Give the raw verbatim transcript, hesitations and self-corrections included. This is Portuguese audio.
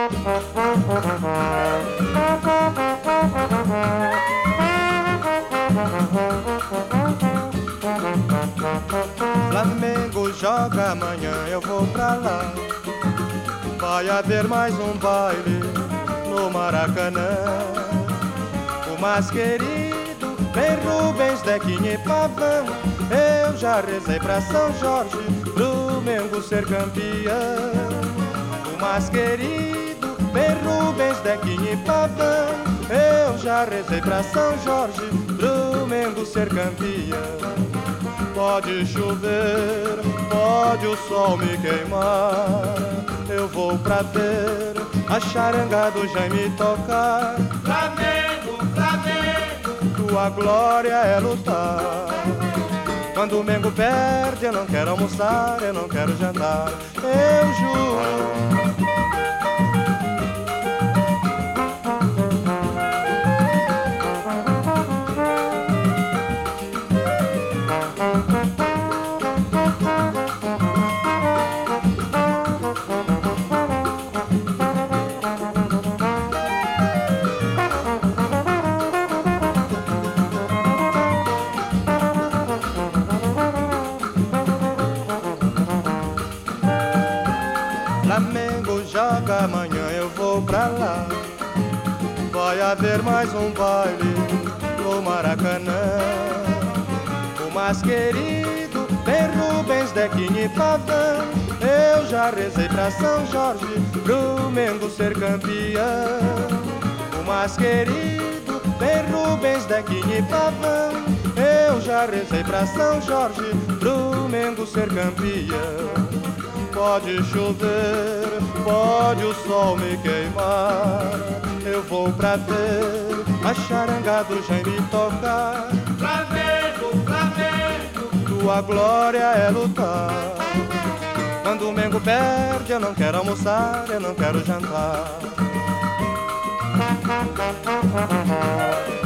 Flamengo joga amanhã, eu vou pra lá. Vai haver mais um baile no Maracanã. O mais querido, bem Rubens, Dequinha e Pavão. Eu já rezei pra São Jorge, pro Mengo ser campeão. O mais querido, bem Rubens, Dequinha e Pavão. Eu já rezei pra São Jorge, pro Mengo ser campeão. Pode chover, pode o sol me queimar, eu vou pra ver a charanga do Jaime tocar. Flamengo, Flamengo, tua glória é lutar. Quando o Mengo perde, eu não quero almoçar, eu não quero jantar, eu juro. Flamengo joga amanhã, eu vou pra lá. Vai haver mais um baile no Maracanã. O mais querido, bem Rubens, Dequinha e Pavão. Eu já rezei pra São Jorge, pro Mengo ser campeão. O mais querido, bem Rubens, Dequinha e Pavão. Eu já rezei pra São Jorge, pro Mengo ser campeão. Pode chover, pode o sol me queimar, eu vou pra ver a charanga do Jaime tocar. Flamengo, Flamengo, tua glória é lutar. Quando o Mengo perde, eu não quero almoçar, eu não quero jantar.